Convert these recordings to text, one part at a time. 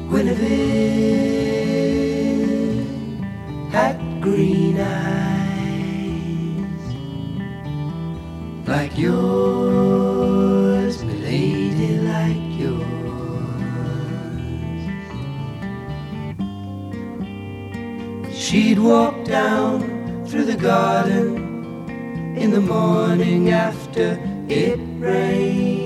Guinevere had green eyes like yours, milady, like yours. She'd walk down through the garden in the morning after it rained.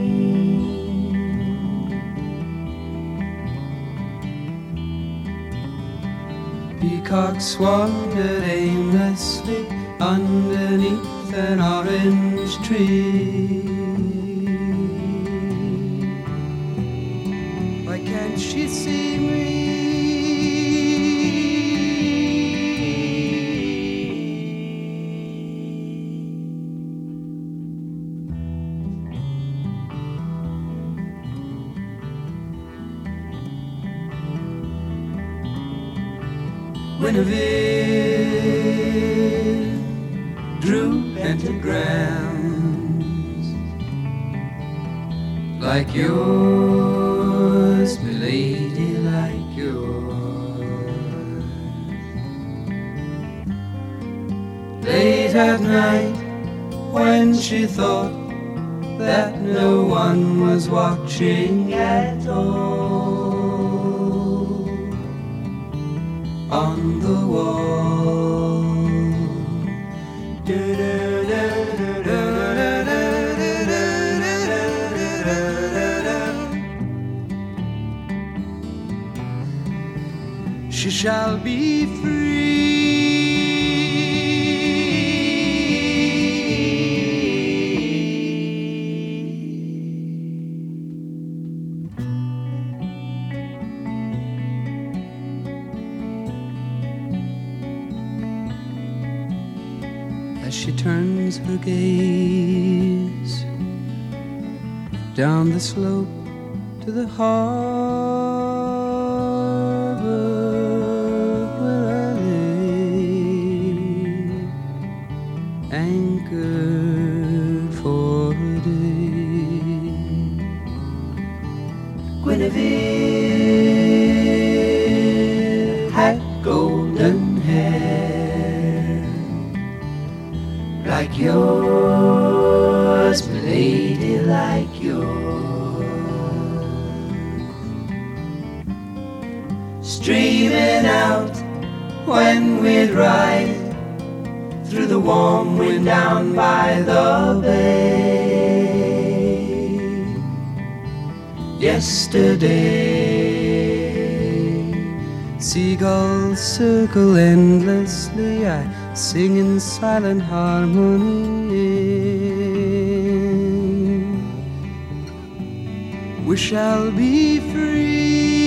Peacocks wandered aimlessly underneath an orange tree. Why can't she see me? Guinevere drew pentagrams like yours, milady, like yours. Late at night, when she thought that no one was watching at all, on the wall, she shall be free. As she turns her gaze down the slope to the harbor where I lay, anchored for a day. Guinevere had golden hair like yours, milady, like yours. Streaming out when we'd ride through the warm wind down by the bay. Yesterday, seagulls circle endlessly. I sing in silent harmony. We shall be free.